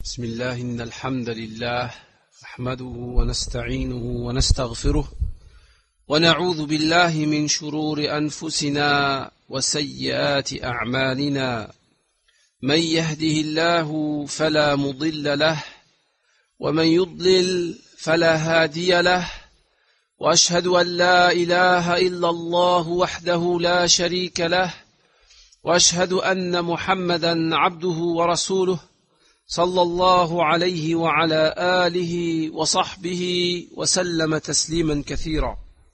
بسم الله إن الحمد لله نحمده ونستعينه ونستغفره ونعوذ بالله من شرور أنفسنا وسيئات أعمالنا من يهده الله فلا مضل له ومن يضلل فلا هادي له وأشهد أن لا إله إلا الله وحده لا شريك له وأشهد أن محمدا عبده ورسوله صلى الله عليه وعلى آله وصحبه وسلم تسليما كثيرا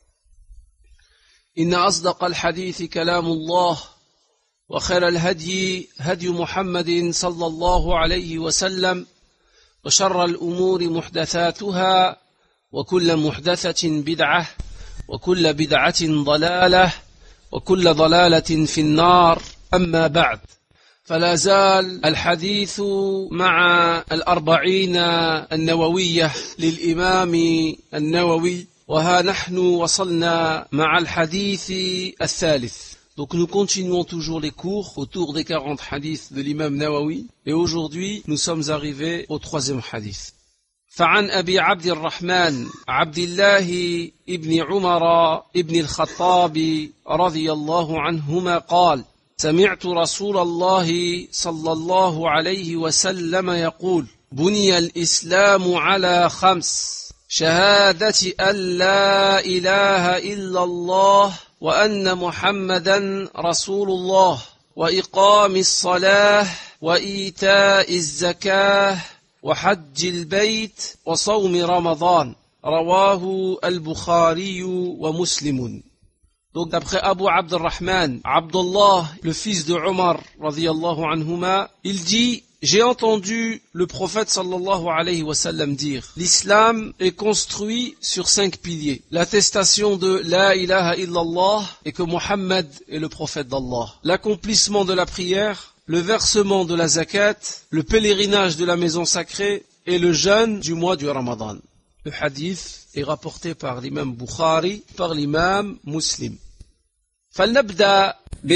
إن أصدق الحديث كلام الله وخير الهدي هدي محمد صلى الله عليه وسلم وشر الأمور محدثاتها وكل محدثة بدعة وكل بدعة ضلالة وكل ضلالة في النار أما بعد فلا زال الحديث مع الأربعين النووية للإمام النووي وها نحن وصلنا مع الحديث الثالث. Donc nous continuons toujours les cours autour des 40 hadiths de l'imam Nawawi et aujourd'hui nous sommes arrivés au troisième hadith. فعن أبي عبد الرحمن عبد الله ابن عمر ابن الخطاب رضي الله عنهما قال سمعت رسول الله صلى الله عليه وسلم يقول بني الإسلام على خمس شهادة أن لا إله إلا الله وأن محمدا رسول الله وإقام الصلاة وإيتاء الزكاة وحج البيت وصوم رمضان رواه البخاري ومسلم. Donc d'après Abu Abdurrahman, Abdullah, le fils de Omar, radiyallahu anhuma, il dit, j'ai entendu le prophète sallallahu alayhi wa sallam dire, l'islam est construit sur 5 piliers. L'attestation de la ilaha illallah et que Muhammad est le prophète d'Allah. L'accomplissement de la prière, le versement de la zakat, le pèlerinage de la maison sacrée et le jeûne du mois du Ramadan. Le hadith est rapporté par l'imam Bukhari, par l'imam Muslim. فلنبدأ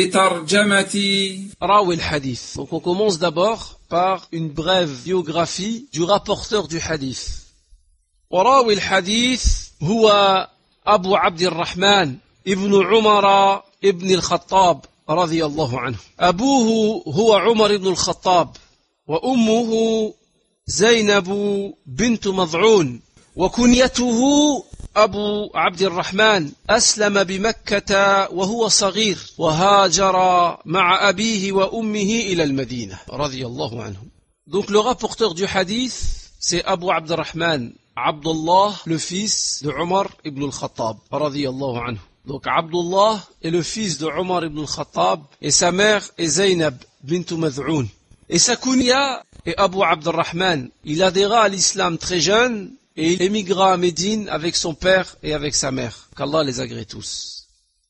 بترجمة راوي الحديث. Donc on commence d'abord par une brève biographie du rapporteur du hadith. وراوي الحديث هو أبو عبد الرحمن ابن عمر ابن الخطاب رضي الله عنه. أبوه هو عمر بن الخطاب وأمه زينب بنت مضعون وكنيته أبو عبد الرحمن أسلم بمكة وهو صغير وهاجر مع أبيه وأمه إلى المدينة رضي الله عنه. Donc le rapporteur du hadith c'est Abu Abdurrahman Abdullah, le fils de Omar ibn al-Khattab رضي الله عنه. Donc Abdullah est le fils de Omar ibn al-Khattab et sa mère est Zaynab bint Mad'oun. Et sa kunya est Abu Abdurrahman. Il adhéra à l'islam très jeune et il émigra à Médine avec son père et avec sa mère. Qu'Allah les agrée tous.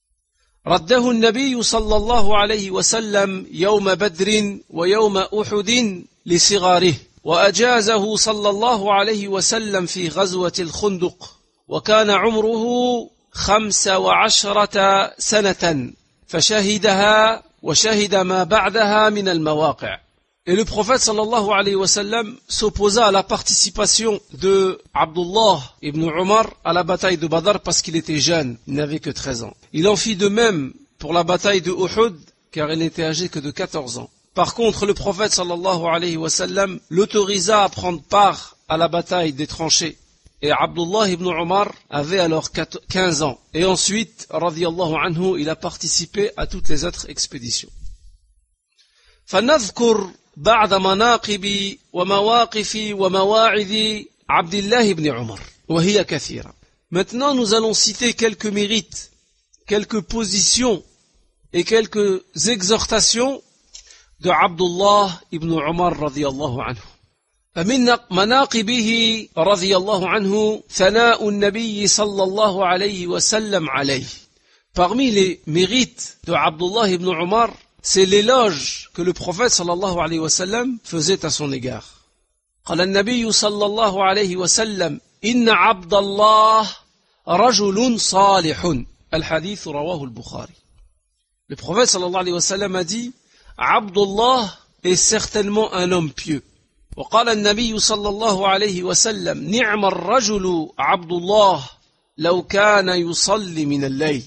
رده النبي صلى الله عليه وسلم يوم بدر ويوم أحد لصغاره وأجازه صلى الله عليه وسلم في غزوة الخندق وكان عمره 15 سنة فشهدها وشهد ما بعدها من المواقع. Et le prophète sallallahu alayhi wa sallam s'opposa à la participation de Abdullah ibn Umar à la bataille de Badr parce qu'il était jeune, il n'avait que 13 ans. Il en fit de même pour la bataille de Uhud car il n'était âgé que de 14 ans. Par contre, le prophète sallallahu alayhi wa sallam l'autorisa à prendre part à la bataille des tranchées. Et Abdullah ibn Umar avait alors 15 ans. Et ensuite, radiyallahu anhu, il a participé à toutes les autres expéditions. فنذكر بعض مناقب ومواقف ومواعظ عبد الله بن عمر وهي كثيرة. Maintenant, nous allons citer quelques mérites, quelques positions et quelques exhortations de Abdullah ibn Umar radiyallahu anhu. فمن مناقبه رضي الله عنه ثناء النبي صلى الله عليه وسلم عليه. Parmi les mérites de Abdullah ibn Umar, c'est l'éloge que le prophète sallallahu alayhi wa sallam faisait à son égard. قال النبي صلى الله عليه وسلم إن عبد الله رجل صالح. الحديث رواه البخاري. Le prophète sallallahu alayhi wa sallam a dit Abdullah est certainement un homme pieux. وقال النبي صلى الله عليه وسلم نعم الرجل عبد الله لو كان يصلي من الليل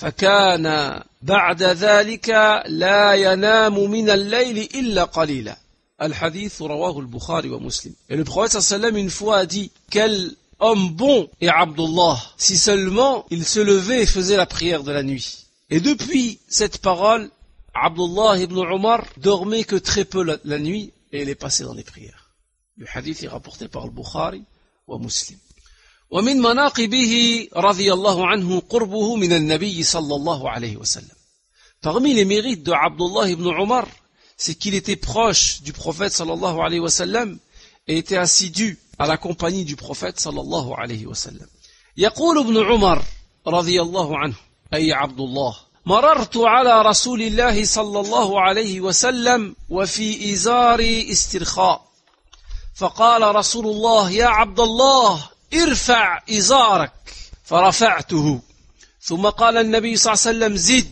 فكان بعد ذلك لا ينام من الليل إلا قليلا. Al-Hadith rawahu al-Bukhari wa Muslim. Et le prophète sallallahu alayhi wa sallam une fois a dit quel homme bon est Abdullah si seulement il se levait et faisait la prière de la nuit. Et depuis cette parole, Abdullah ibn Umar dormait que très peu la nuit et il est passé dans les prières. Le hadith est rapporté par al-Bukhari wa Muslim. ومن مناقبه رضي الله عنه قربه من النبي صلى الله عليه وسلم. Parmi les mérites de Abdullah ibn Umar, c'est qu'il était proche du prophète sallallahu alayhi wa sallam et était assidu à la compagnie du prophète sallallahu alayhi wa sallam. يقول ابن عمر رضي الله عنه أي عبد الله مررت على رسول الله صلى الله عليه وسلم وفي إزاري استرخاء فقال رسول الله يا عبد الله ارفع إزارك فرفعته ثم قال النبي صلى الله عليه وسلم زد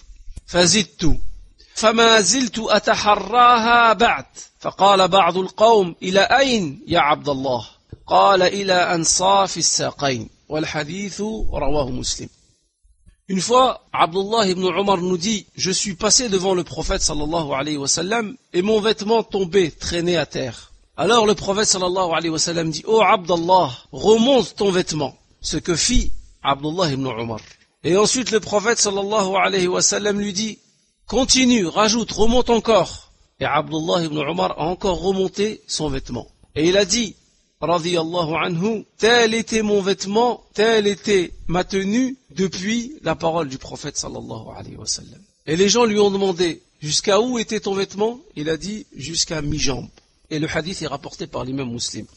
فزدت فما زلت أتحراها بعد فقال بعض القوم إلى أين يا عبد الله قال إلى أنصاف الساقين والحديث رواه مسلم. Une fois, Abdullah ibn Umar nous dit je suis passé devant le prophète sallallahu alayhi wa sallam et mon vêtement tombait, traînait à terre. Alors le prophète sallallahu alayhi wa sallam dit oh Abdullah, remonte ton vêtement. Ce que fit Abdullah ibn Umar. Et ensuite le prophète sallallahu alayhi wa sallam lui dit continue, rajoute, remonte encore. Et Abdullah ibn Umar a encore remonté son vêtement. Et il a dit, radiyallahu anhu, tel était mon vêtement, telle était ma tenue depuis la parole du prophète sallallahu alayhi wa sallam. Et les gens lui ont demandé, jusqu'à où était ton vêtement? Il a dit, jusqu'à mi-jambe. Et le hadith est rapporté par l'imam Muslim.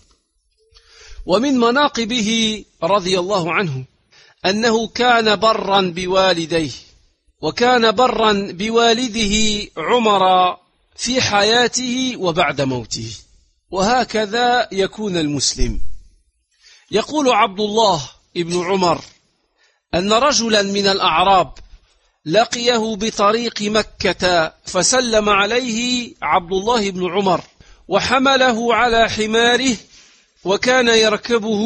ومن مناقبه رضي الله عنه أنه كان برا بوالديه وكان برا بوالده عمر في حياته وبعد موته وهكذا يكون المسلم. يقول عبد الله ابن عمر أن رجلا من الأعراب لقيه بطريق مكة فسلم عليه عبد الله بن عمر وحمله على حماره وكان يركبه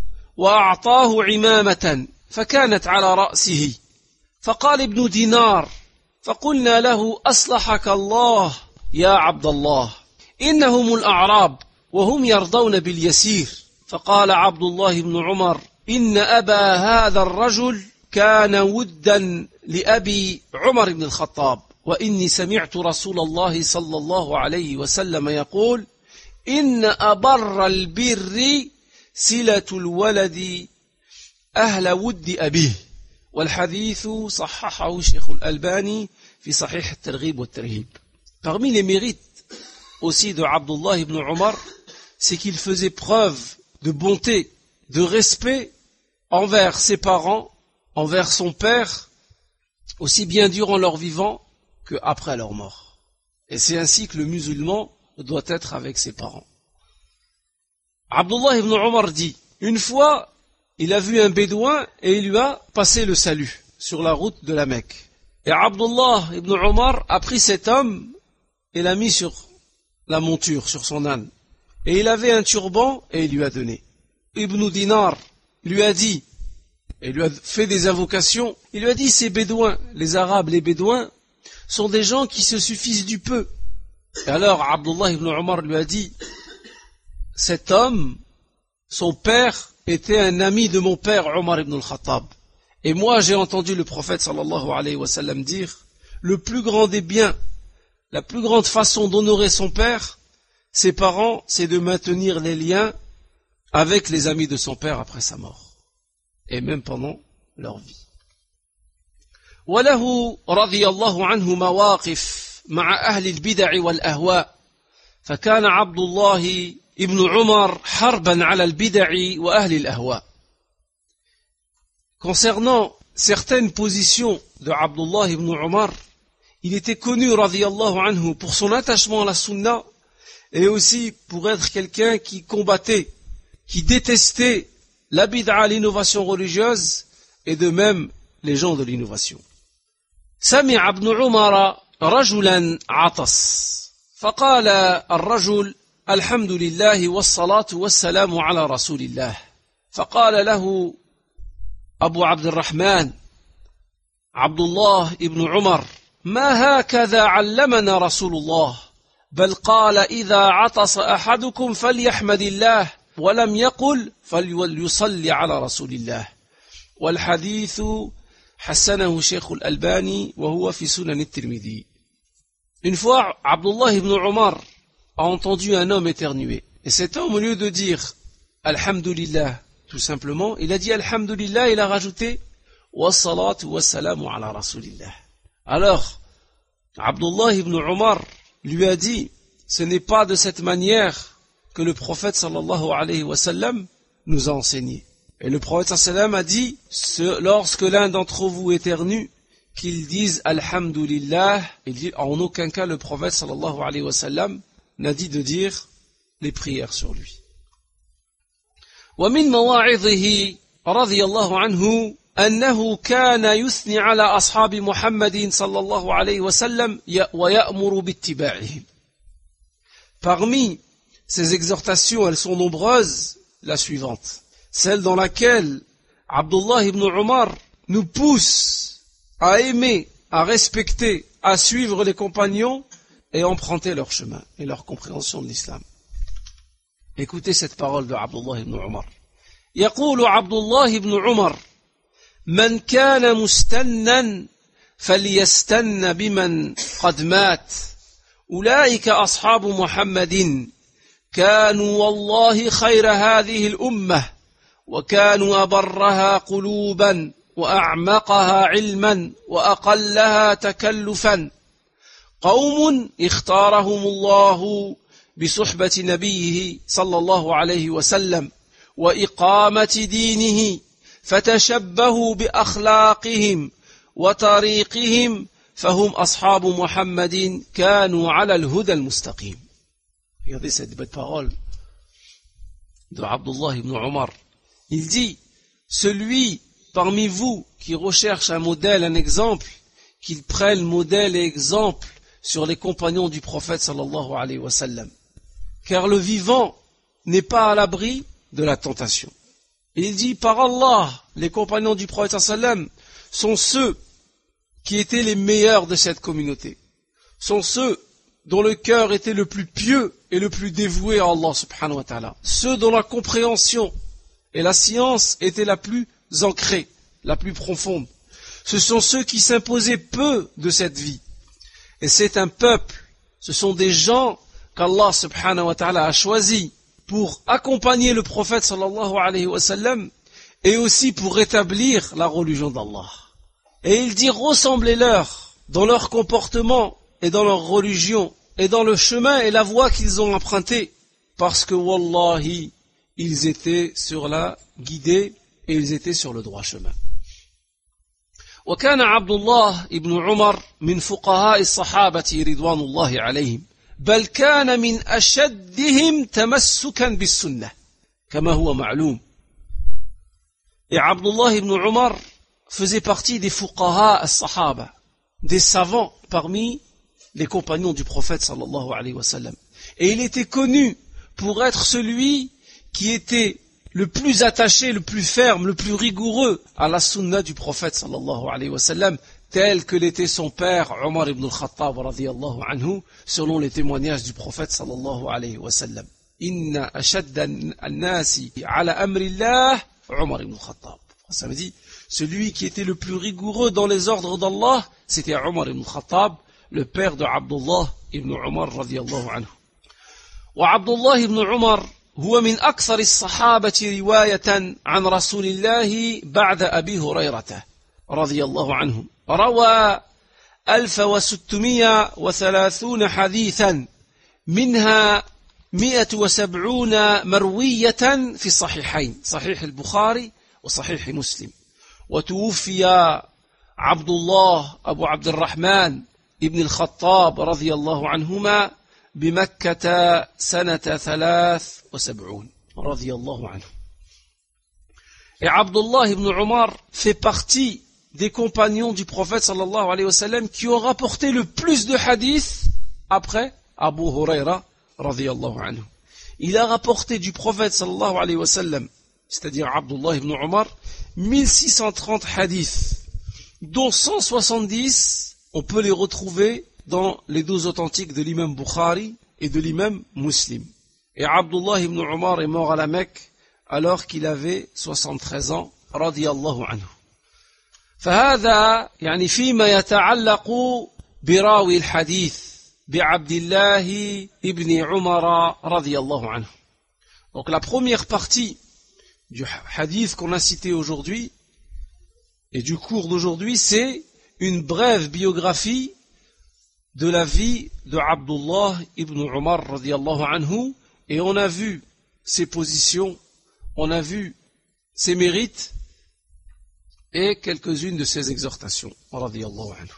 وأعطاه عمامة فكانت على رأسه فقال ابن دينار فقلنا له أصلحك الله يا عبد الله إنهم الأعراب وهم يرضون باليسير فقال عبد الله بن عمر إن أبا هذا الرجل كان ودا لأبي عمر بن الخطاب وإني سمعت رسول الله صلى الله عليه وسلم يقول إن أبر البر صلة الولد أهل ود أبيه والحديث صححه الشيخ الألباني في صحيح الترغيب والترهيب. Parmi les mérites aussi de Abdullah ibn Umar, c'est qu'il faisait preuve de bonté, de respect envers ses parents, envers son père, aussi bien durant leur vivant qu'après leur mort. Et c'est ainsi que le musulman doit être avec ses parents. Abdullah ibn Umar dit, une fois, il a vu un bédouin et il lui a passé le salut sur la route de la Mecque. Et Abdullah ibn Umar a pris cet homme et l'a mis sur la monture, sur son âne. Et il avait un turban et il lui a donné. Ibn Dinar lui a dit, et lui a fait des invocations, il lui a dit, ces bédouins, les Arabes, les bédouins, sont des gens qui se suffisent du peu. Et alors Abdullah ibn Umar lui a dit, cet homme, son père, était un ami de mon père Omar ibn al-Khattab. Et moi j'ai entendu le prophète sallallahu alayhi wa sallam dire, le plus grand des biens, la plus grande façon d'honorer son père, ses parents, c'est de maintenir les liens avec les amis de son père après sa mort. Et même pendant leur vie. وله رضي الله عنه مواقف مع أهل البدع والأهواء فكان عبد الله ابن عمر حربا على البدع وأهل الأهواء. Concernant certaines positions de Abdullah ibn Umar, il était connu radiyallahu anhu pour son attachement à la sunna et aussi pour être quelqu'un qui combattait, qui détestait la bid'a, l'innovation religieuse, et de même les gens de l'innovation. سمع ابن عمر رجلا عطس فقال الرجل الحمد لله والصلاة والسلام على رسول الله. فقال له أبو عبد الرحمن عبد الله بن عمر: ما هكذا علمنا رسول الله، بل قال إذا عطس أحدكم فليحمد الله ولم يقل فليصلي على رسول الله. والحديث حسنه شيخ الألباني وهو في سنن الترمذي. Une fois, Abdullah ibn Umar a entendu un homme éternuer. Et cet homme, au lieu de dire Alhamdulillah, tout simplement, il a dit Alhamdulillah, il a rajouté Wassalatu wassalamu ala rasulillah. Alors, Abdullah ibn Umar lui a dit, ce n'est pas de cette manière que le prophète sallallahu alayhi wa sallam nous a enseigné. Et le prophète sallallahu alayhi wa sallam a dit, lorsque l'un d'entre vous éternue, qu'il dise Alhamdulillah. Il dit, en aucun cas le prophète sallallahu alayhi wa sallam n'a dit de dire les prières sur lui. ومن مواعظه رضي الله عنه أنه كان يثني على أصحاب محمد صلى الله عليه وسلم ويأمر باتباعهم. Parmi ces exhortations, elles sont nombreuses, la suivante, celle dans laquelle Abdullah ibn Umar nous pousse à aimer, à respecter, à suivre les compagnons et emprunter leur chemin et leur compréhension de l'islam. Écoutez cette parole de Abdullah ibn Umar. يقول عبد الله بن عمر: من كان مستنا فليستن بمن قد مات أولئك أصحاب محمد كانوا والله خير هذه الأمة وكانوا أبرها قلوبا وأعمقها علما وأقلها تكلفا قوم اختارهم الله بصحبة نبيه صلى الله عليه وسلم وإقامة دينه فتشبهوا بأخلاقهم وطريقهم فهم أصحاب محمد كانوا على الهدى المستقيم. Regardez cette belle parole de Abdullah ibn Umar. Il dit, celui parmi vous qui recherche un modèle, un exemple, qu'il prenne modèle et exemple sur les compagnons du prophète sallallahu alayhi wa sallam. Car le vivant n'est pas à l'abri de la tentation. Et il dit, par Allah, les compagnons du prophète sallallahu alayhi wa sallam sont ceux qui étaient les meilleurs de cette communauté. Sont ceux dont le cœur était le plus pieux et le plus dévoué à Allah subhanahu wa ta'ala. Ceux dont la compréhension et la science étaient la plus ancrée, la plus profonde. Ce sont ceux qui s'imposaient peu de cette vie. Et c'est un peuple, ce sont des gens qu'Allah subhanahu wa ta'ala a choisis pour accompagner le prophète sallallahu alayhi wa sallam et aussi pour rétablir la religion d'Allah. Et il dit, ressemblez-leur dans leur comportement et dans leur religion et dans le chemin et la voie qu'ils ont emprunté, parce que wallahi, ils étaient sur la guidée et ils étaient sur le droit chemin. وكان عبد الله ابن عمر من فقهاء الصحابة رضوان الله عليهم بل كان من أشدهم تمسكا بالسنة كما هو معلوم. Et Abdullah ibn Umar faisait partie des fuqaha as-sahaba, des savants parmi les compagnons du prophète sallallahu alayhi wa sallam. Et il était connu pour être celui qui était le plus attaché, le plus ferme, le plus rigoureux à la sunna du prophète sallallahu alayhi wa sallam, tel que l'était son père Omar ibn al-Khattab radiyallahu anhu, selon les témoignages du prophète sallallahu alayhi wa sallam. Inna ashadda an-nasi ala amrillah Omar ibn al-Khattab. Ça veut dire, celui qui était le plus rigoureux dans les ordres d'Allah, c'était Omar ibn al-Khattab, le père de Abdullah ibn Umar radiyallahu anhu. Wa Abdullah ibn Umar هو من أكثر الصحابة رواية عن رسول الله بعد أبي هريرة رضي الله عنه. روى 1630 حديثا منها 170 مروية في الصحيحين صحيح البخاري وصحيح مسلم. وتوفي عبد الله أبو عبد الرحمن ابن الخطاب رضي الله عنهما بمكة سنة 73 رضي الله عنه. Et Abdullah ibn Umar fait partie des compagnons du prophète sallallahu alayhi wa sallam qui ont rapporté le plus de hadiths après Abu Huraira radiyallahu anhu. il a rapporté du prophète sallallahu alayhi wa sallam, c'est-à-dire Abdullah ibn Umar, 1630 hadiths, dont 170, on peut les retrouver dans les 12 authentiques de l'imam Bukhari et de l'imam Muslim. Et Abdullah ibn Umar est mort à la Mecque alors qu'il avait 73 ans, radiyallahu anhu. فهذا يعني فيما يتعلق براوي الحديث بعبد الله ابن عمر رضي الله عنه. Donc la première partie du hadith qu'on a cité aujourd'hui et du cours d'aujourd'hui, c'est une brève biographie de la vie de Abdullah ibn Umar radiyallahu anhu, et on a vu ses positions, on a vu ses mérites et quelques-unes de ses exhortations radiyallahu anhu.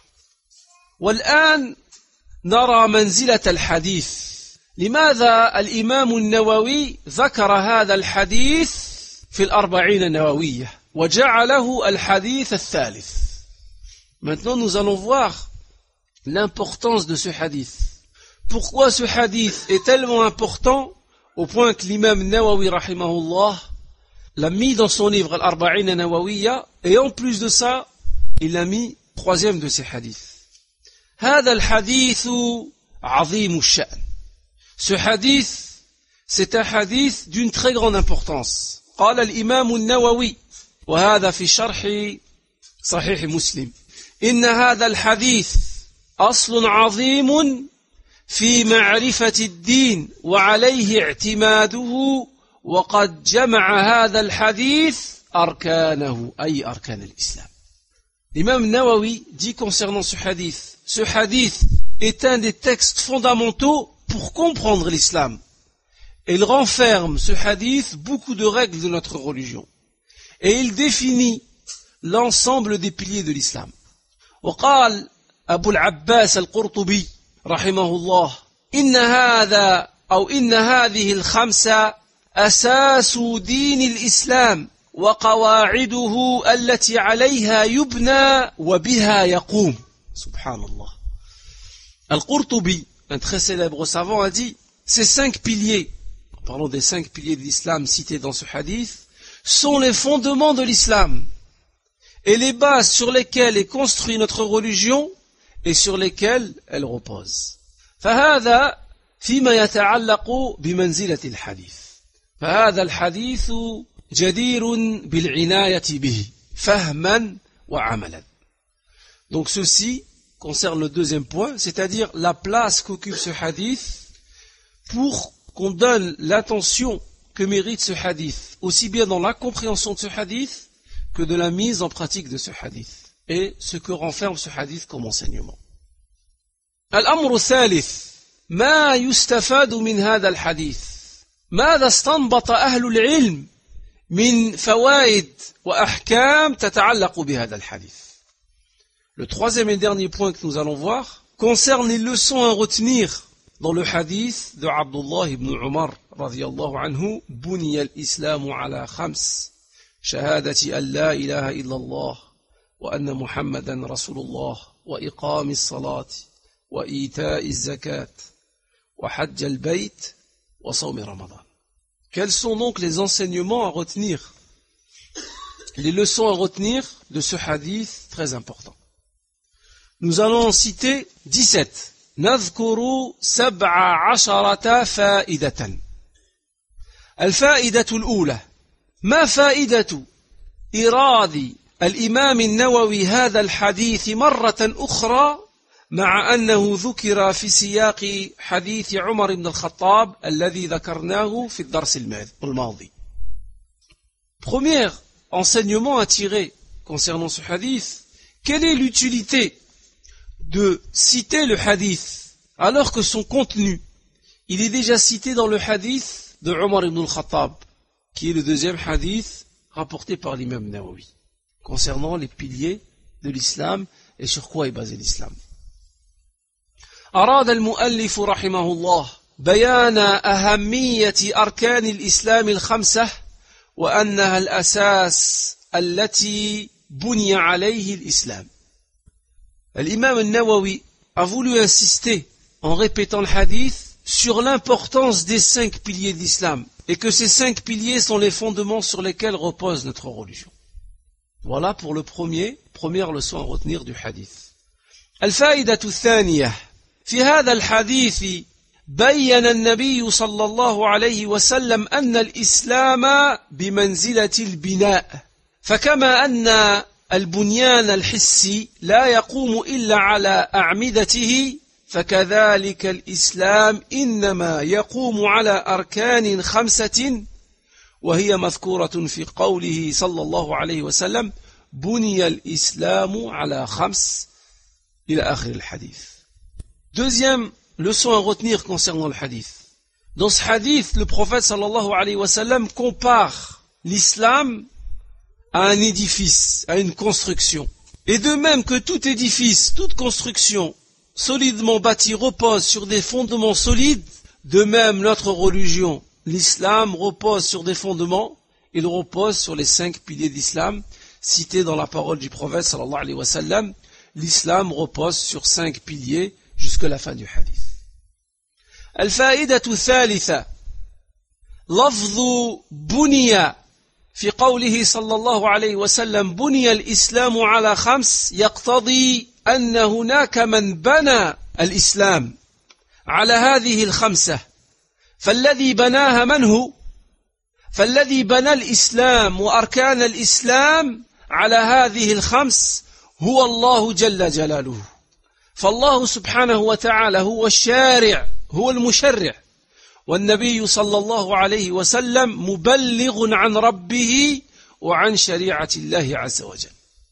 والآن نرى منزلة الحديث. لماذا الإمام النووي ذكر هذا الحديث في الأربعين النووية وجعله الحديث الثالث. Maintenant nous allons voir l'importance de ce hadith. Pourquoi ce hadith est tellement important au point que l'imam Nawawi rahimahullah l'a mis dans son livre Al-Arba'in Nawawiya, et en plus de ça, il l'a mis troisième de ses hadiths. هذا الحديث عظيم الشأن. Ce hadith, c'est un hadith d'une très grande importance. قال الإمام النووي وهذا في شرح صحيح مسلم إن هذا الحديث أصل عظيم في معرفة الدين وعليه اعتماده وقد جمع هذا الحديث أركانه أي أركان الإسلام. L'imam Nawawi dit concernant ce hadith est un des textes fondamentaux pour comprendre l'islam. Et il renferme, ce hadith, beaucoup de règles de notre religion. Et il définit l'ensemble des piliers de l'islam. وقال أبو العباس القرطبي رحمه الله إن هذه الخمسة أساس دين الإسلام وقواعده التي عليها يبنى وبها يقوم. Subhanallah. Al-Qurtubi, un très célèbre savant, a dit, ces 5 piliers, parlons des 5 piliers de l'islam cités dans ce hadith, sont les fondements de l'islam et les bases sur lesquelles est construite notre religion et sur lesquelles elle repose. فهذا فيما يتعلق بمنزلة الحديث. فهذا الحديث جدير بالعناية به فهما وعملا. Donc ceci concerne le deuxième point, c'est-à-dire la place qu'occupe ce hadith pour qu'on donne l'attention que mérite ce hadith, aussi bien dans la compréhension de ce hadith que de la mise en pratique de ce hadith et ce que renferme ce hadith comme enseignement. الأمر الثالث ما يستفاد من هذا الحديث. ماذا استنبط أهل العلم من فوائد وأحكام تتعلق بهذا الحديث. Le troisième et dernier point que nous allons voir concerne les leçons à retenir dans le hadith de Abdullah ibn Umar radiyallahu anhu. بني الإسلام على 5 شهادة أن لا إله إلا الله وأن محمدا رسول الله وإقام الصلاة وإيتاء الزكاة وحج البيت وصوم رمضان. Quels sont donc les enseignements à retenir, les leçons à retenir de ce hadith très important? Nous allons en citer 17. نذكر 17 فائدة. الفائدة الأولى ما فائدة إيراد الإمام النووي هذا الحديث مرة أخرى مع أنه ذكر في سياق حديث عمر بن الخطاب الذي ذكرناه في الدرس الماضي. Premier enseignement à tirer concernant ce hadith, quelle est l'utilité de citer le hadith alors que son contenu, il est déjà cité dans le hadith de Omar ibn al-Khattab, qui est le deuxième hadith rapporté par l'imam Nawawi, concernant les piliers de l'islam et sur quoi est basé l'islam. أراد المؤلف رحمه الله بيان أهمية أركان الإسلام الخمسة وأنها الأساس التي بني عليه الإسلام. L'imam al-Nawawi a voulu insister en répétant le hadith sur l'importance des 5 piliers de l'islam et que ces 5 piliers sont les fondements sur lesquels repose notre religion. Voilà pour première leçon à retenir du hadith. الفائدة الثانية في هذا الحديث بين النبي صلى الله عليه وسلم أن الإسلام بمنزلة البناء فكما أن البنيان الحسي لا يقوم إلا على أعمدته فكذلك الإسلام إنما يقوم على أركان 5 وهي مذكورة في قوله صلى الله عليه وسلم بني الإسلام على 5 إلى آخر الحديث. Deuxième leçon à retenir concernant le hadith. Dans ce hadith, le prophète sallallahu alayhi wa sallam compare l'islam à un édifice, à une construction. Et de même que tout édifice, toute construction solidement bâtie repose sur des fondements solides, de même notre religion, l'islam, repose sur des fondements, il repose sur les 5 piliers d'islam cités dans la parole du prophète sallallahu alayhi wa sallam. L'islam repose sur 5 piliers jusqu'à la fin du hadith. الفائدة الثالثة لفظ بني في قوله صلى الله عليه وسلم بني الإسلام على 5 يقتضي أن هناك من بنى الإسلام على هذه ال5 فالذي بناها من هو؟ فالذي بنى الإسلام وأركان الإسلام على هذه ال5 هو الله جل جلاله. فالله سبحانه وتعالى هو الشارع هو المشرع والنبي صلى الله عليه وسلم مبلغ عن ربه وعن شريعة الله عز وجل.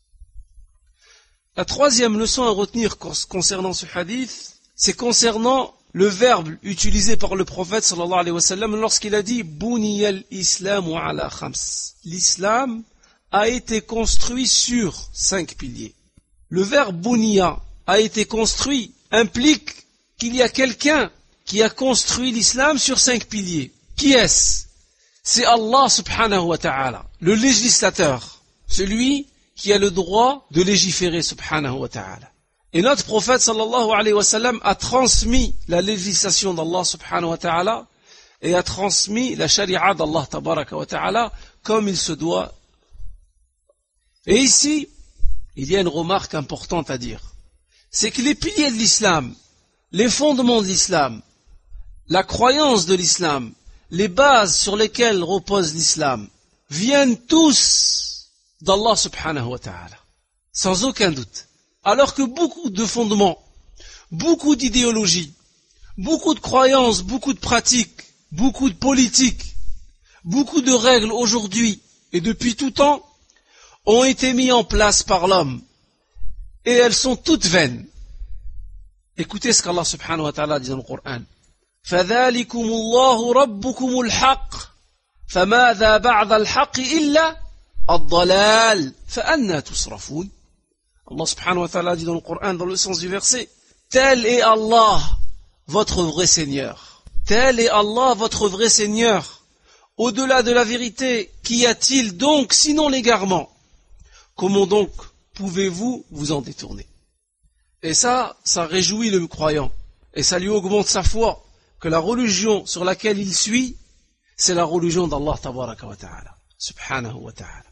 La troisième leçon à retenir concernant ce hadith, c'est concernant le verbe utilisé par le prophète sallallahu alayhi wa sallam lorsqu'il a dit buniyal islamu ala 5. L'islam a été construit sur 5 piliers. Le verbe buniya a été construit implique qu'il y a quelqu'un qui a construit l'islam sur 5 piliers. Qui est-ce? C'est Allah subhanahu wa ta'ala, le législateur, celui qui a le droit de légiférer subhanahu wa ta'ala. Et notre prophète sallallahu alayhi wa sallam a transmis la législation d'Allah subhanahu wa ta'ala et a transmis la sharia d'Allah tabaraka wa ta'ala comme il se doit. Et ici, il y a une remarque importante à dire. C'est que les piliers de l'islam, les fondements de l'islam, la croyance de l'islam, les bases sur lesquelles repose l'islam, viennent tous d'Allah subhanahu wa ta'ala, sans aucun doute. Alors que beaucoup de fondements, beaucoup d'idéologies, beaucoup de croyances, beaucoup de pratiques, beaucoup de politiques, beaucoup de règles aujourd'hui et depuis tout temps ont été mis en place par l'homme et elles sont toutes vaines. Écoutez ce qu'Allah subhanahu wa ta'ala dit dans le Coran. فَذَلِكُمُ اللَّهُ رَبُّكُمُ الْحَقِّ فَمَاذَا بَعْدَ الْحَقِّ إِلَّا الضَّلَالِ فَأَنَّى تُصْرَفُونَ. Allah subhanahu wa ta'ala dit dans le Coran, dans le sens du verset, tel est Allah, votre vrai Seigneur. Tel est Allah, votre vrai Seigneur. Au-delà de la vérité, qu'y a-t-il donc sinon l'égarement? Comment donc pouvez-vous vous en détourner? Et ça réjouit le croyant. Et ça lui augmente sa foi. Que la religion sur laquelle il suit, c'est la religion d'Allah tabaraka wa ta'ala. Subhanahu wa ta'ala.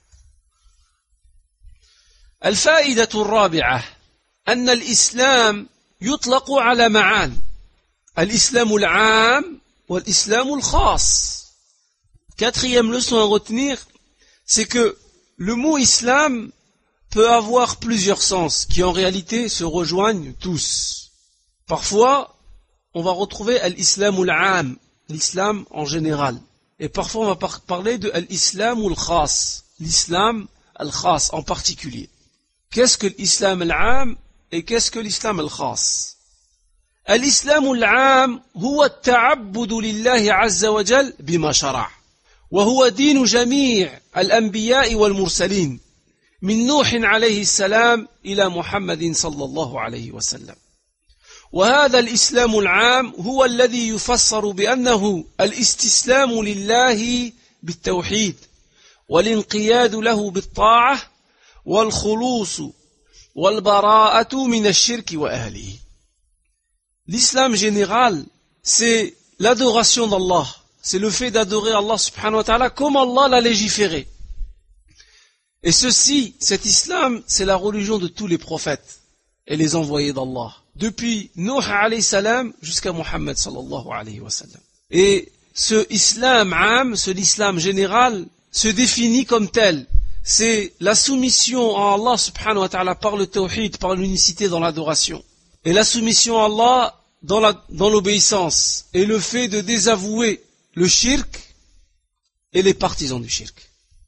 الفائدة الرابعة أن الإسلام يطلق على معان الإسلام العام والإسلام الخاص. Quatrième leçon à retenir, c'est que le mot islam peut avoir plusieurs sens qui en réalité se rejoignent tous. Parfois, on va retrouver l'islam al-am, l'islam en général. Et parfois, on va parler de l'islam al-khas, l'islam al-khas en particulier. Qu'est-ce que l'islam al-am et qu'est-ce que l'islam al-khas? L'islam al-am هو التعبد لله عز وجل بما شرع وهو دين جميع الأنبياء والمرسلين من نوح عليه السلام إلى محمد صلى الله عليه وسلم. وهذا الإسلام العام هو الذي يفسر بأنه الاستسلام لله بالتوحيد والانقياد له بالطاعة والخلوص والبراءة من الشرك وأهله. L'islam général c'est l'adoration d'Allah. C'est le fait d'adorer Allah subhanahu wa ta'ala comme Allah l'a légiféré. Et cet islam, c'est la religion de tous les prophètes et les envoyés d'Allah. Depuis Nuh alayhi salam jusqu'à Muhammad sallallahu alayhi wa sallam. Et ce islam am, ce islam général, se définit comme tel. C'est la soumission à Allah subhanahu wa ta'ala par le tawhid, par l'unicité dans l'adoration. Et la soumission à Allah dans l'obéissance. Et le fait de désavouer le shirk et les partisans du shirk.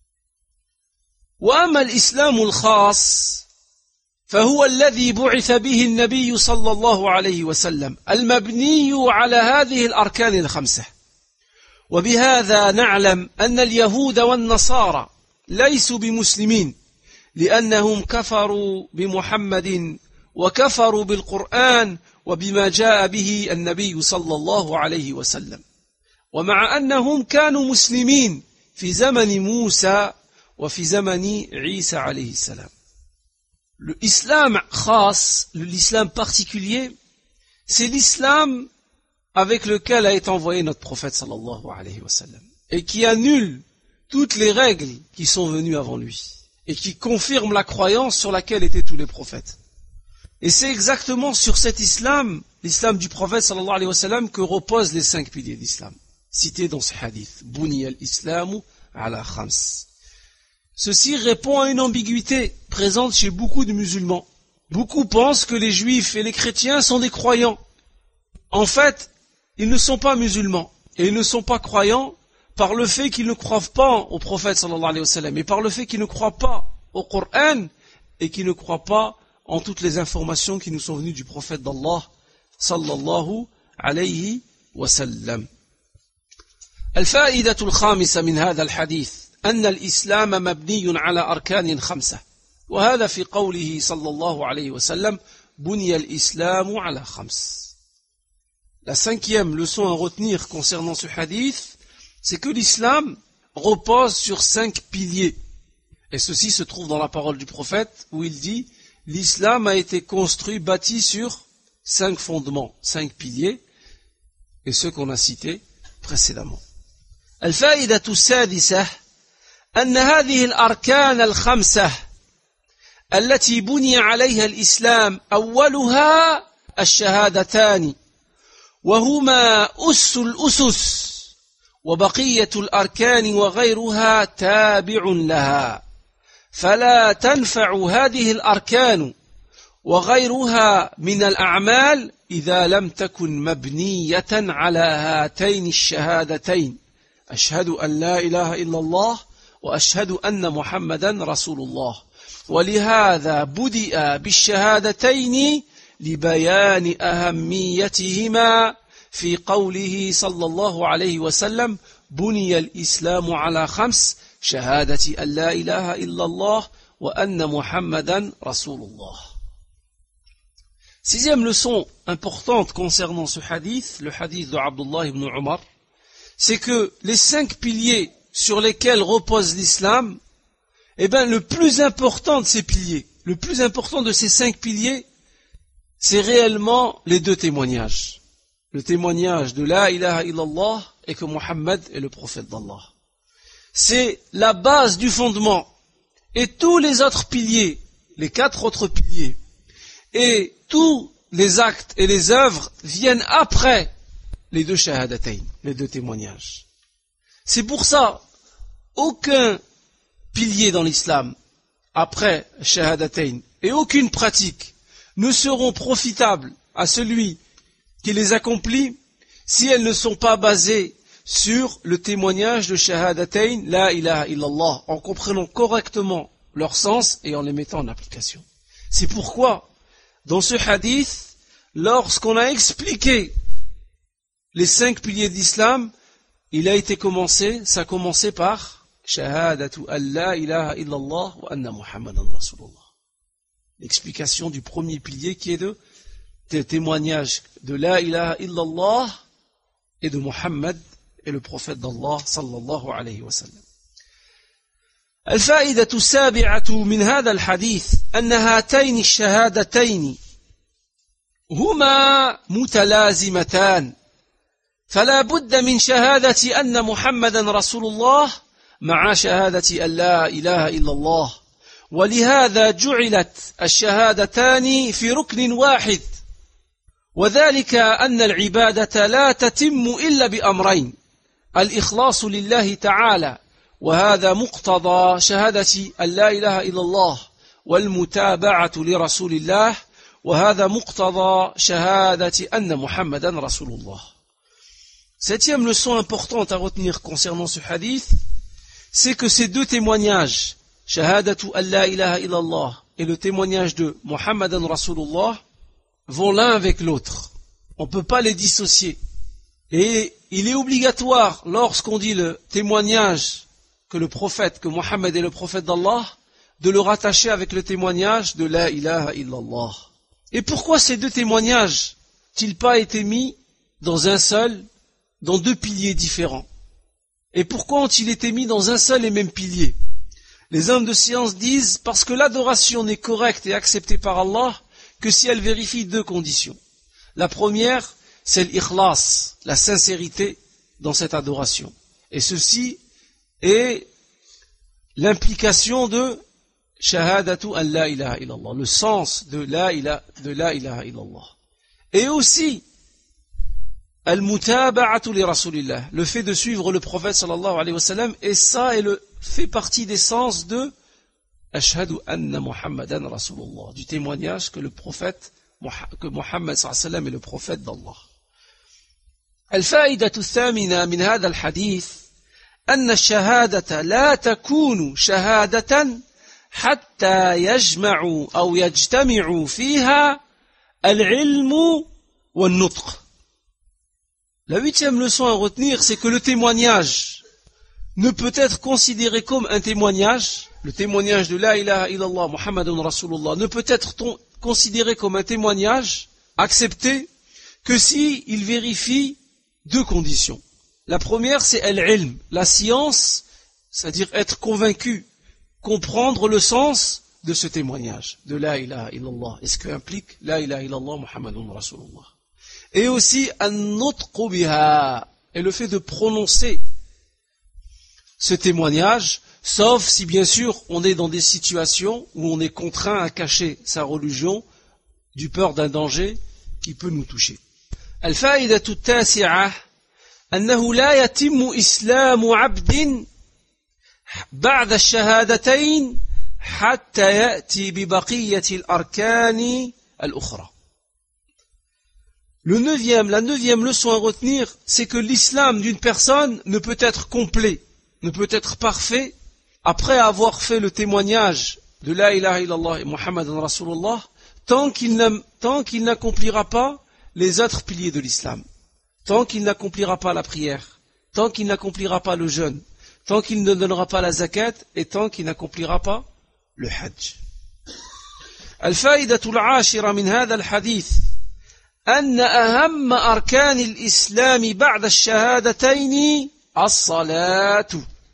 وأما الإسلام الخاص فهو الذي بعث به النبي صلى الله عليه وسلم المبني على هذه الأركان الخمسة وبهذا نعلم أن اليهود والنصارى ليسوا بمسلمين لأنهم كفروا بمحمد وكفروا بالقرآن وبما جاء به النبي صلى الله عليه وسلم ومع أنهم كانوا مسلمين في زمن موسى وفي زمن عيسى عليه السلام. Le islam khas, l'islam particulier, c'est l'islam avec lequel a été envoyé notre prophète sallallahu alayhi wa sallam et qui annule toutes les règles qui sont venues avant lui et qui confirme la croyance sur laquelle étaient tous les prophètes. Et c'est exactement sur cet islam, l'islam du prophète sallallahu alayhi wa sallam, que reposent les 5 piliers d'islam cités dans ce hadith. Buniya al-islamu ala khams. Ceci répond à une ambiguïté présente chez beaucoup de musulmans. Beaucoup pensent que les juifs et les chrétiens sont des croyants. En fait, ils ne sont pas musulmans et ils ne sont pas croyants par le fait qu'ils ne croient pas au prophète sallallahu alayhi wa sallam et par le fait qu'ils ne croient pas au Coran et qu'ils ne croient pas en toutes les informations qui nous sont venues du prophète d'Allah sallallahu alayhi wa sallam. الفائدة الخامسة من هذا الحديث أن الإسلام مبني على أركان 5 وهذا في قوله صلى الله عليه وسلم بني الإسلام على 5. La 5e leçon à retenir concernant ce hadith, c'est que l'islam repose sur 5 piliers. Et ceci se trouve dans la parole du prophète où il dit l'islam a été construit, bâti sur 5 fondements, 5 piliers, et ceux qu'on a cités précédemment. الفائدة السادسة أن هذه الأركان ال5 التي بني عليها الإسلام أولها الشهادتان وهما أس الأسس وبقية الأركان وغيرها تابع لها فلا تنفع هذه الأركان وغيرها من الأعمال إذا لم تكن مبنية على هاتين الشهادتين أشهد أن لا إله إلا الله وأشهد أن محمدا رسول الله ولهذا بدأ بالشهادتين لبيان أهميتهما في قوله صلى الله عليه وسلم بني الإسلام على 5 شهادة أن لا إله إلا الله وأن محمدا رسول الله. 6e leçon importante concernant ce hadith, le hadith de Abdullah ibn Umar, c'est que les 5 piliers sur lesquels repose l'islam, le plus important de ces piliers, le plus important de ces 5 piliers, c'est réellement les 2 témoignages. Le témoignage de la ilaha illallah et que Muhammad est le prophète d'Allah. C'est la base du fondement. Et tous les autres piliers, les 4 autres piliers, et tous les actes et les œuvres viennent après les 2 shahadatayn, les 2 témoignages. C'est pour ça, aucun pilier dans l'islam, après shahadatayn, et aucune pratique ne seront profitables à celui qui les accomplit si elles ne sont pas basées sur le témoignage de shahadatayn, la ilaha illallah, en comprenant correctement leur sens et en les mettant en application. C'est pourquoi, dans ce hadith, lorsqu'on a expliqué les 5 piliers de l'islam, ça a commencé par shahadatu an la ilaha illallah wa anna muhammadan rasulullah. L'explication du premier pilier qui est de témoignage de la ilaha illallah et de Muhammad et le prophète d'Allah sallallahu alayhi wa sallam. الفائدة السابعة من هذا الحديث أن هاتين الشهادتين هما متلازمتان فلا بد من شهادة أن محمدا رسول الله مع شهادة أن لا إله إلا الله ولهذا جعلت الشهادتان في ركن واحد وذلك أن العبادة لا تتم إلا بأمرين الإخلاص لله تعالى وهذا مقتضى شهادة أن لا إله إلا الله والمتابعة لرسول الله وهذا مقتضى شهادة أن محمدا رسول الله. Septième leçon importante à retenir concernant ce hadith, c'est que ces deux témoignages, shahadatu an la ilaha illallah et le témoignage de Muhammadan Rasulullah, vont l'un avec l'autre. On ne peut pas les dissocier. Et il est obligatoire, lorsqu'on dit le témoignage que le prophète, que Mohammed est le prophète d'Allah, de le rattacher avec le témoignage de la ilaha illallah. Et pourquoi ces deux témoignages n'ont-ils pas été mis dans un seul, dans deux piliers différents? Et pourquoi ont-ils été mis dans un seul et même pilier? Les hommes de science disent parce que l'adoration n'est correcte et acceptée par Allah que si elle vérifie deux conditions. La première, c'est l'ikhlas, la sincérité dans cette adoration. Et ceci est l'implication de shahadatu an la ilaha illallah, le sens de la ilaha illallah. Et aussi, al-mutaba'atu li rasulillah, le fait de suivre le prophète sallallahu alayhi wa sallam, et ça fait partie des sens de ashhadu anna muhammadan rasulullah, du témoignage que le prophète, que Muhammad sallallahu alayhi wa sallam est le prophète d'Allah. الفائدة الثامنة من هذا الحديث أن الشهادة لا تكون شهادة حتى يجمع أو يجتمع فيها العلم والنطق. La huitième leçon à retenir, c'est que le témoignage ne peut être considéré comme un témoignage, le témoignage de la ilaha illallah Muhammadun Rasulullah ne peut être considéré comme un témoignage accepté que si il vérifie deux conditions. La première, c'est al-ilm, la science, c'est-à-dire être convaincu, comprendre le sens de ce témoignage de la ilaha illallah, et ce que implique la ilaha illallah Muhammadun Rasulullah. Et aussi an-nutqu biha, et le fait de prononcer ce témoignage, sauf si bien sûr on est dans des situations où on est contraint à cacher sa religion du peur d'un danger qui peut nous toucher. الفائدة التاسعة أنه لا يتم إسلام عبد بعد الشهادتين حتى يأتي ببقية الأركان الأخرى. La neuvième leçon à retenir, c'est que l'islam d'une personne ne peut être complet, ne peut être parfait, après avoir fait le témoignage de la ilaha illallah et Muhammadan Rasulullah, tant qu'il n'accomplira pas les autres piliers de l'islam, tant qu'il n'accomplira pas la prière, tant qu'il n'accomplira pas le jeûne, tant qu'il ne donnera pas la zakat et tant qu'il n'accomplira pas le hajj. الفائدة العاشرة من هذا الحديث أن أهم أركان الإسلام بعد الشهادتين الصلاة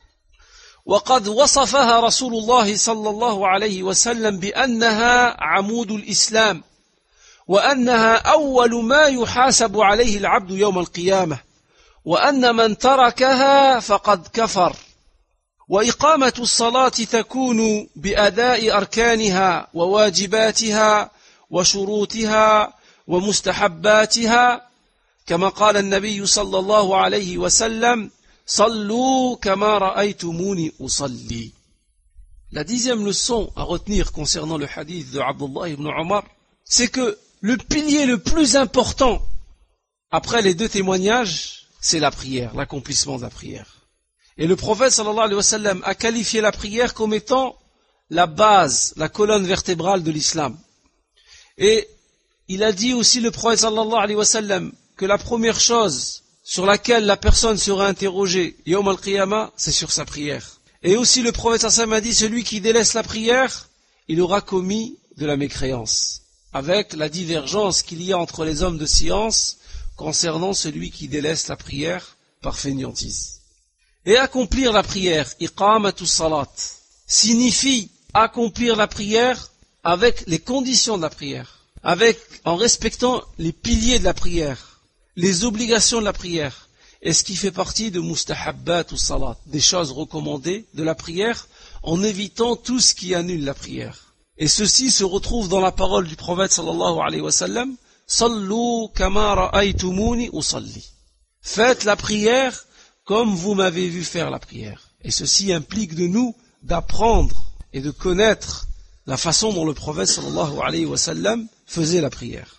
وقد وصفها رسول الله صلى الله عليه وسلم بأنها عمود الإسلام وأنها أول ما يحاسب عليه العبد يوم القيامة وأن من تركها فقد كفر وإقامة الصلاة تكون بأداء أركانها وواجباتها وشروطها ومستحباتها كما قال النبي صلى الله عليه وسلم صلوا كما رأيتموني أصلي. La dixième leçon à retenir concernant le hadith de Abdullah ibn Omar, c'est que le pilier le plus important après les deux témoignages, c'est la prière, l'accomplissement de la prière. Et le prophète sallallahu alayhi wa sallam a qualifié la prière comme étant la base, la colonne vertébrale de l'islam. Et il a dit aussi, le prophète sallallahu alayhi wa sallam, que la première chose sur laquelle la personne sera interrogée yawm al-qiyamah, c'est sur sa prière. Et aussi le prophète sallallahu alayhi wa sallam a dit, celui qui délaisse la prière, il aura commis de la mécréance, avec la divergence qu'il y a entre les hommes de science concernant celui qui délaisse la prière par fainéantise. Et accomplir la prière, iqamatu salat, signifie accomplir la prière avec les conditions de la prière, en respectant les piliers de la prière, les obligations de la prière, et ce qui fait partie de mustahabbat ou salat, des choses recommandées de la prière, en évitant tout ce qui annule la prière. Et ceci se retrouve dans la parole du prophète sallallahu alayhi wa sallam, Sallu kama ra'aytumuni usalli. Faites la prière comme vous m'avez vu faire la prière. Et ceci implique de nous d'apprendre et de connaître la façon dont le prophète sallallahu alayhi wa sallam faisait la prière.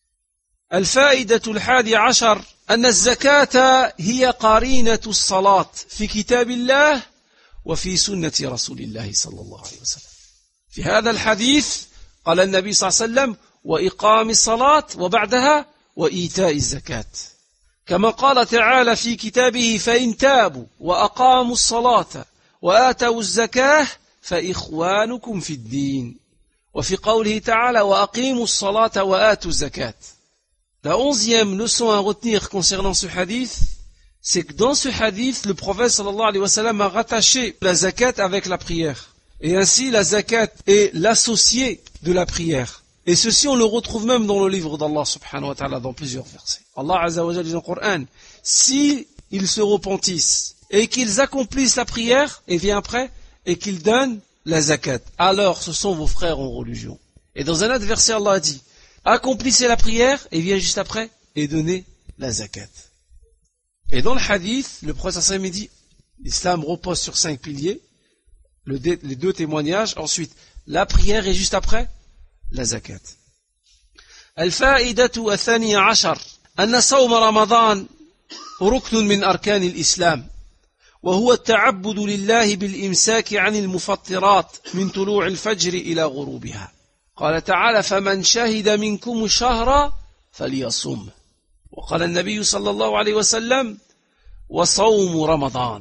الفائدة 11 أن الزكاة هي قرينة الصلاة في كتاب الله وفي سنة رسول الله صلى الله عليه وسلم. في هذا الحديث قال النبي صلى الله عليه وسلم وإقام الصلاة وبعدها وإيتاء الزكاة. كما قال تعالى في كتابه فإن تابوا وأقاموا الصلاة وآتوا الزكاة فإخوانكم في الدين. وفي قوله تعالى وأقيموا الصلاة وآتوا الزكاة. La 11e leçon à retenir concernant ce hadith, c'est que dans ce hadith, le prophète sallallahu alayhi wa sallam a rattaché la zakat avec la prière. Et ainsi, la zakat est l'associé de la prière. Et ceci, on le retrouve même dans le livre d'Allah subhanahu wa ta'ala, dans plusieurs versets. Allah azza wa jalla dit dans le Coran, si ils se repentissent et qu'ils accomplissent la prière, et vient après, et qu'ils donnent la zakat, alors ce sont vos frères en religion. Et dans un autre verset, Allah a dit, accomplissez la prière, et vient juste après, et donnez la zakat. Et dans le hadith, le prophète sallallahu alayhi wa sallam dit, l'islam repose sur 5 piliers, les 2 témoignages, ensuite, la prière, et juste après, la zakat. الفائدة 12 أن صوم رمضان ركن من أركان الإسلام وهو التعبد لله بالإمساك عن المفطرات من طلوع الفجر إلى غروبها. قال تعالى فمن شهد منكم الشهر فليصم. وقال النبي صلى الله عليه وسلم وصوم رمضان.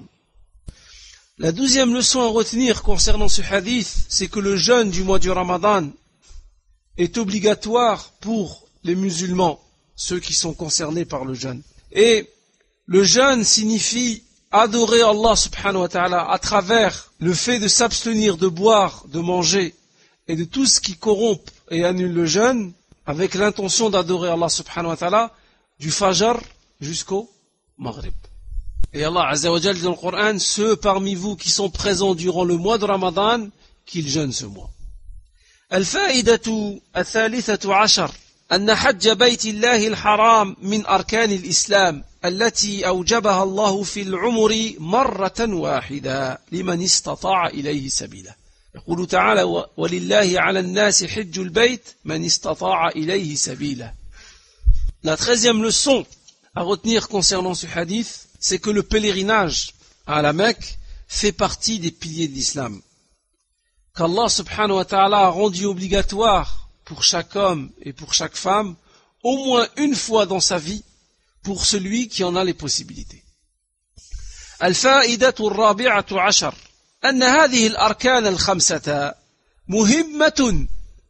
La 12e leçon à retenir concernant ce hadith, c'est que le jeûne du mois du Ramadan est obligatoire pour les musulmans, ceux qui sont concernés par le jeûne. Et le jeûne signifie adorer Allah subhanahu wa ta'ala à travers le fait de s'abstenir de boire, de manger et de tout ce qui corrompt et annule le jeûne, avec l'intention d'adorer Allah subhanahu wa ta'ala du Fajr jusqu'au Maghrib. Et Allah azza wa jalla dit dans le Coran, ceux parmi vous qui sont présents durant le mois de Ramadan, qu'ils jeûnent ce mois. الفائدة 13 أن حج بيت الله الحرام من أركان الإسلام التي أوجبها الله في العمر مرة واحدة لمن استطاع إليه سبيلا. يقول تعالى ولله على الناس حج البيت من استطاع إليه سبيلا. La 13e leçon à retenir concernant ce hadith, c'est que le pèlerinage à la Mecque fait partie des piliers de l'islam, qu'Allah subhanahu wa ta'ala a rendu obligatoire pour chaque homme et pour chaque femme au moins une fois dans sa vie pour celui qui en a les possibilités. الفائدة 14 أن هذه الأركان الخمسة مهمة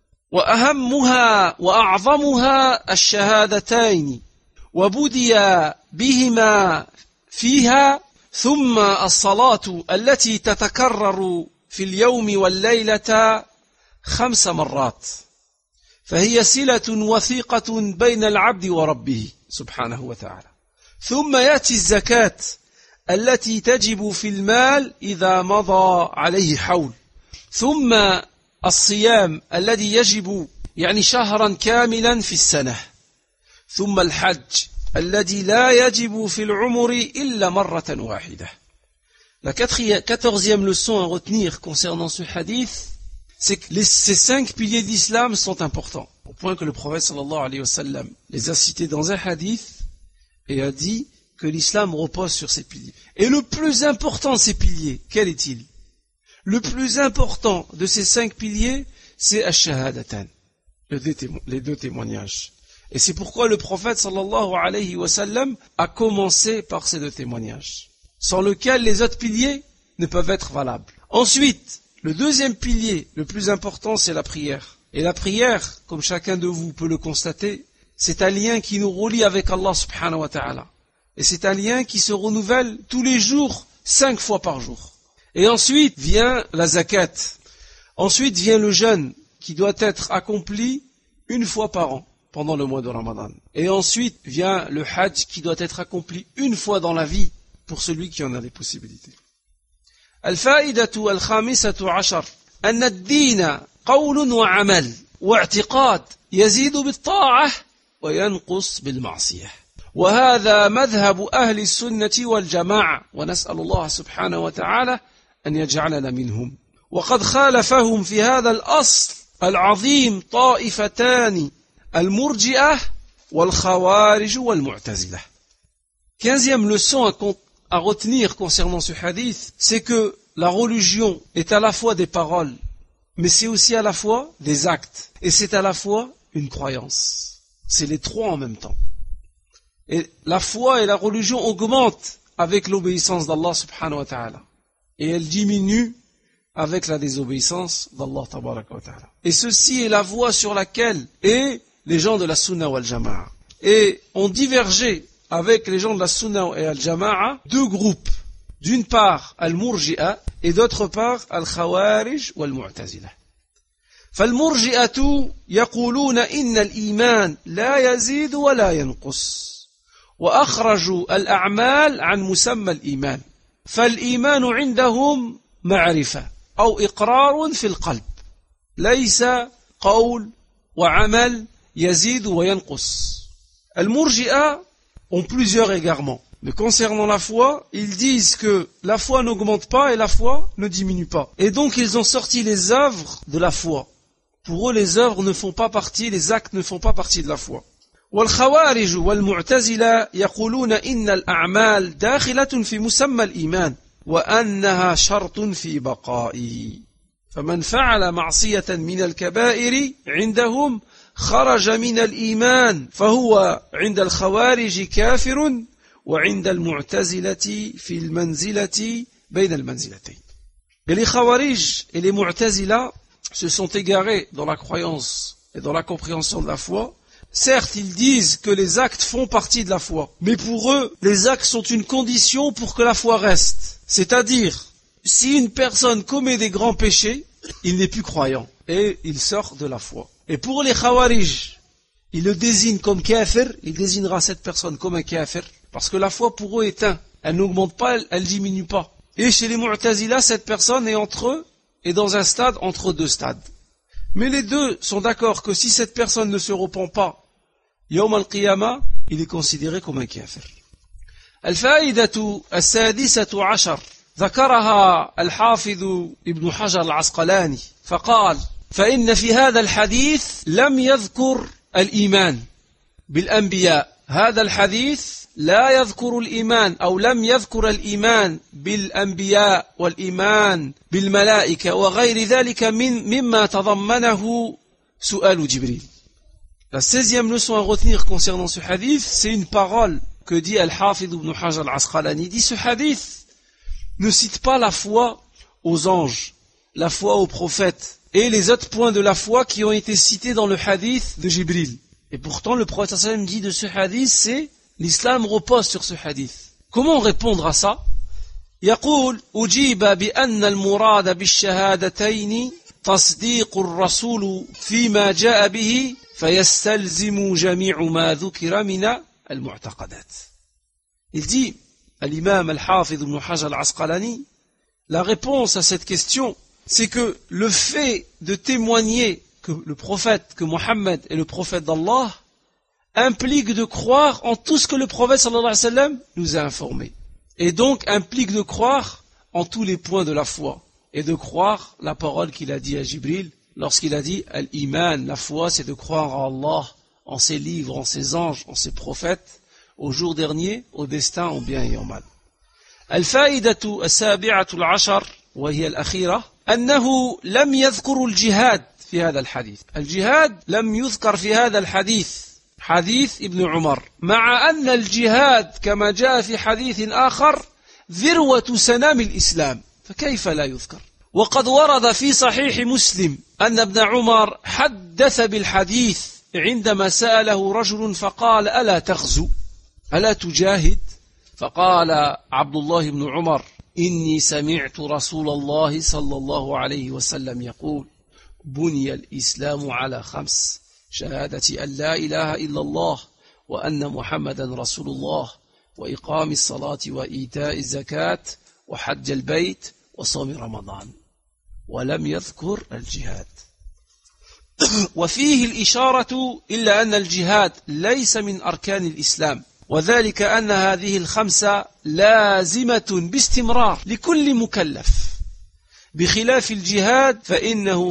وأهمها وأعظمها الشهادتين وبدي بهما فيها ثم الصلاة التي تتكرر في اليوم والليلة 5 مرات فهي صلة وثيقة بين العبد وربه سبحانه وتعالى ثم يأتي الزكاة التي تجب في المال إذا مضى عليه حول ثم الصيام الذي يجب يعني شهرا كاملا في السنة ثم الحج الذي لا يجب في العمر إلا مرة واحدة. La 14e leçon à retenir concernant ce hadith, c'est que ces 5 piliers d'islam sont importants, au point que le prophète sallallahu alayhi wa sallam les a cités dans un hadith et a dit que l'islam repose sur ces piliers. Et le plus important de ces piliers, quel est-il? Le plus important de ces 5 piliers, c'est ash-shahadatan, les 2 témoignages. Et c'est pourquoi le prophète sallallahu alayhi wa sallam a commencé par ces 2 témoignages, sans lequel les autres piliers ne peuvent être valables. Ensuite, le 2e pilier, le plus important, c'est la prière. Et la prière, comme chacun de vous peut le constater, c'est un lien qui nous relie avec Allah subhanahu wa ta'ala. Et c'est un lien qui se renouvelle tous les jours, 5 fois par jour. Et ensuite vient la zakat. Ensuite vient le jeûne, qui doit être accompli une fois par an. pendant le mois de Ramadan. Et ensuite vient le hajj qui doit être accompli une fois dans la vie pour celui qui en a les possibilités. الفائدة الخامسة عشر أن الدين قول وعمل واعتقاد يزيد بالطاعة وينقص بالمعصية وهذا مذهب أهل السنة والجماعة ونسأل الله سبحانه وتعالى أن يجعلنا منهم وقد خالفهم في هذا الأصل العظيم طائفتان المرجئة والخوارج والمعتزلة. 15e leçon à retenir concernant ce hadith, c'est que la religion est à la fois des paroles, mais c'est aussi à la fois des actes, et c'est à la fois une croyance. C'est les trois en même temps. Et la foi et la religion augmentent avec l'obéissance d'Allah subhanahu wa ta'ala, et elles diminuent avec la désobéissance d'Allah tabaraka wa ta'ala. Et ceci est la voie sur laquelle et les gens de la Sunna wal Jama'a. Et ont divergé avec les gens de la Sunna et al-Jama'a deux groupes. D'une part, al-Murji'a et d'autre part, al-Khawarij wal-Mu'tazila. فالمرجئة يقولون إن الإيمان لا يزيد ولا ينقص وأخرجوا الأعمال عن مسمى الإيمان فالإيمان عندهم معرفة أو إقرار في القلب ليس قول وعمل يزيد وينقص. المرجئة ont plusieurs égarements. Mais concernant la foi, ils disent que la foi n'augmente pas et la foi ne diminue pas. Et donc ils ont sorti les œuvres de la foi. Pour eux, les œuvres ne font pas partie, les actes ne font pas partie de la foi. والخوارج والمعتزلة يقولون إن الأعمال داخلة في مسمى الإيمان وأنها شرط في بقائه فمن فعل معصية من الكبائر عندهم خرج من الإيمان فهو عند الخوارج كافر وعند المعتزلة في المنزلة بين المنزلتين. Et les Khawarij et les Mu'tazila se sont égarés dans la croyance et dans la compréhension de la foi. Certes, ils disent que les actes font partie de la foi, mais pour eux, les actes sont une condition pour que la foi reste. C'est-à-dire, si une personne commet des grands péchés, il n'est plus croyant et il sort de la foi. Et pour les Khawarij, ils le désignent comme kafir, il désignera cette personne comme un kafir, parce que la foi pour eux est un. Elle n'augmente pas, elle diminue pas. Et chez les Mu'tazila, cette personne est entre eux, est dans un stade entre deux stades. Mais les deux sont d'accord que si cette personne ne se repent pas, Yawm al-Qiyamah, il est considéré comme un kafir. الفائدة السادسة عشر ذكرها الحافظ ابن حجر العسقلاني فقال فإن في هذا الحديث لم يذكر الإيمان بالأنبياء هذا الحديث لا يذكر الإيمان أو لم يذكر الإيمان بالأنبياء والإيمان بالملائكة وغير ذلك مما تضمنه سؤال جبريل. La 16e leçon à retenir concernant ce hadith, c'est une parole que dit Al-Hafidh ibn Hajar al-Asqalani. Il dit ce hadith ne cite pas la foi aux anges, la foi aux prophètes et les autres points de la foi qui ont été cités dans le hadith de Jibril. Et pourtant le prophète sallallahu alayhi wa sallam dit de ce hadith, c'est l'islam repose sur ce hadith. Comment répondre à ça? يقول أجيب بأن المراد بالشهادتين تصديق الرسول فيما جاء به فيستلزم جميع ما ذكر من المعتقدات. Il dit à l'imam al-Hafidh ibn Hajar al-Asqalani, la réponse à cette question, c'est que le fait de témoigner que le prophète, que Mohammed est le prophète d'Allah, implique de croire en tout ce que le prophète sallallahu alayhi wa sallam nous a informé. Et donc implique de croire en tous les points de la foi. Et de croire la parole qu'il a dit à Jibril, lorsqu'il a dit Al-Iman, la foi c'est de croire en Allah, en ses livres, en ses anges, en ses prophètes, au jour dernier, au destin, au bien et au mal. الفائدة السابعة العشر وهي الأخيرة أنه لم يذكر الجهاد في هذا الحديث. الجهاد لم يذكر في هذا الحديث حديث ابن عمر مع أن الجهاد كما جاء في حديث آخر ذروة سنام الإسلام فكيف لا يذكر؟ وقد ورد في صحيح مسلم أن ابن عمر حدث بالحديث عندما سأله رجل فقال ألا تغزو ألا تجاهد فقال عبد الله بن عمر إني سمعت رسول الله صلى الله عليه وسلم يقول بني الإسلام على خمس شهادة أن لا إله إلا الله وأن محمدا رسول الله وإقام الصلاة وإيتاء الزكاة وحج البيت وصوم رمضان ولم يذكر الجهاد. وفيه الإشارة إلا أن الجهاد ليس من أركان الإسلام وذلك أن هذه الخمسة لازمة باستمرار لكل مكلف بخلاف الجهاد فإنه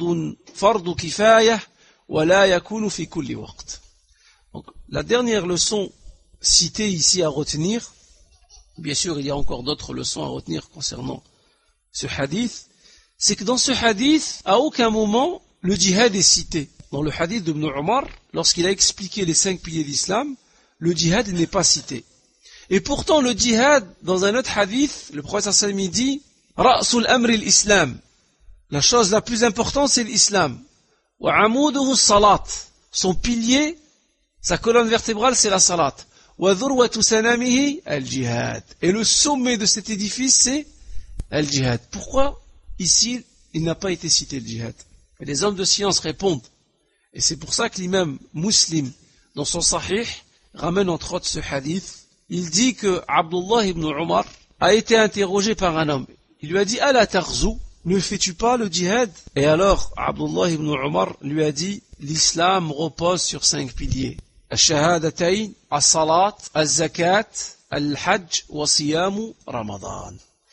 فرض كفاية ولا يكون في كل وقت. Donc, la dernière leçon citée ici à retenir, bien sûr il y a encore d'autres leçons à retenir concernant ce hadith, c'est que dans ce hadith, à aucun moment le djihad est cité. Dans le hadith d'Ibn Omar, lorsqu'il a expliqué les 5 piliers d'islam, le djihad n'est pas cité. Et pourtant le djihad, dans un autre hadith, le prophète sallallahu alayhi wa sallam dit Ra'sul amri l'islam. La chose la plus importante c'est l'islam. Wa amuduhu salat. Son pilier, sa colonne vertébrale c'est la salat. Wa dhurwatu sanamihi al-jihad. Et le sommet de cet édifice c'est al-jihad. Pourquoi ici il n'a pas été cité le djihad? Et les hommes de science répondent. Et c'est pour ça que l'imam Muslim, dans son sahih, ramène entre autres ce hadith. Il dit que Abdullah ibn Omar a été interrogé par un homme. Il lui a dit, Ala tarzou, ne fais-tu pas le djihad? Et alors, Abdullah ibn Omar lui a dit, l'islam repose sur 5 piliers. Al-shahadatayn, al-salat, al-zakat, al-hajj, wa siyamu ramadan.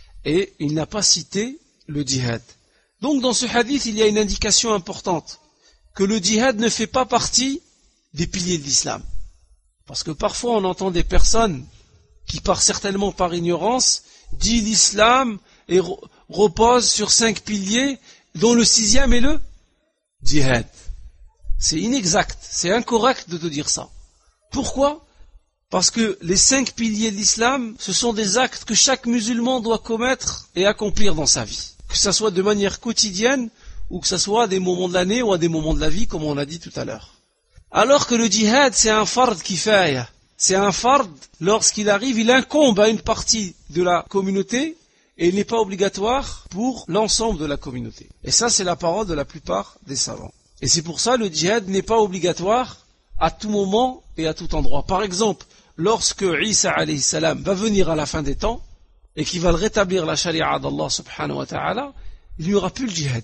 Et il n'a pas cité le djihad. Donc dans ce hadith, il y a une indication importante, que le djihad ne fait pas partie des piliers de l'islam. Parce que parfois on entend des personnes qui, certainement par ignorance, disent l'islam et repose sur 5 piliers, dont le 6e est le djihad. C'est inexact, c'est incorrect de te dire ça. Pourquoi? Parce que les 5 piliers de l'islam, ce sont des actes que chaque musulman doit commettre et accomplir dans sa vie. Que ce soit de manière quotidienne ou que ce soit à des moments de l'année ou à des moments de la vie, comme on a dit tout à l'heure. Alors que le djihad, c'est un fard kifaya. C'est un fard, lorsqu'il arrive, il incombe à une partie de la communauté et il n'est pas obligatoire pour l'ensemble de la communauté. Et ça, c'est la parole de la plupart des savants. Et c'est pour ça, le djihad n'est pas obligatoire à tout moment et à tout endroit. Par exemple, lorsque Isa alayhi salam va venir à la fin des temps, et qui va rétablir la charia d'Allah subhanahu wa ta'ala, il n'y aura plus le djihad.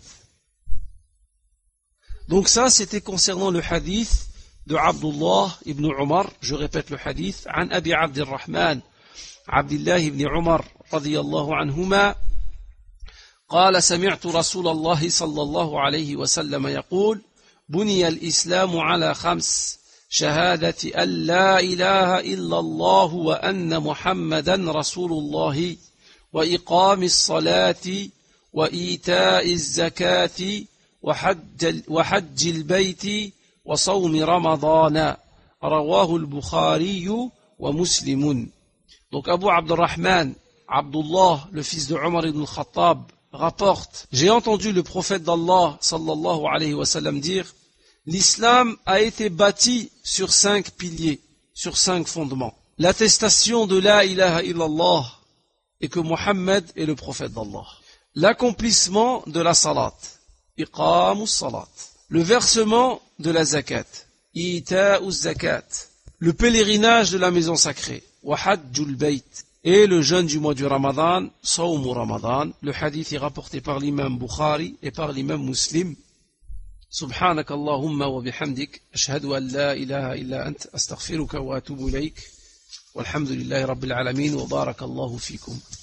Donc ça, c'était concernant le hadith de Abdullah ibn Omar. Je répète le hadith. An Abi Abdirrahman, Abdullah ibn Omar, radiyallahu anhuma, قال سمعت رسول الله صلى الله عليه وسلم يقول بني الإسلام على 5 شهادة أن لا إله إلا الله وأن محمدا رسول الله وإقام الصلاة وإيتاء الزكاة وحج البيت وصوم رمضان رواه البخاري ومسلم. Donc Abu Abdurrahman, Abdullah, le fils de Omar ibn al-Khattab, rapporte, j'ai entendu le prophète d'Allah sallallahu alayhi wa sallam dire, l'islam a été bâti sur 5 piliers, sur 5 fondements. L'attestation de la ilaha illallah et que Mohammed est le prophète d'Allah. L'accomplissement de la salat, iqamus salat. Le versement de la zakat, ita'uz zakat. Le pèlerinage de la maison sacrée, wa hajjul bayt. Et le jeûne du mois du Ramadan, sawmu Ramadan. Le hadith est rapporté par l'imam Bukhari et par l'imam Muslim. سبحانك اللهم وبحمدك أشهد أن لا إله إلا أنت أستغفرك وأتوب إليك والحمد لله رب العالمين وبارك الله فيكم.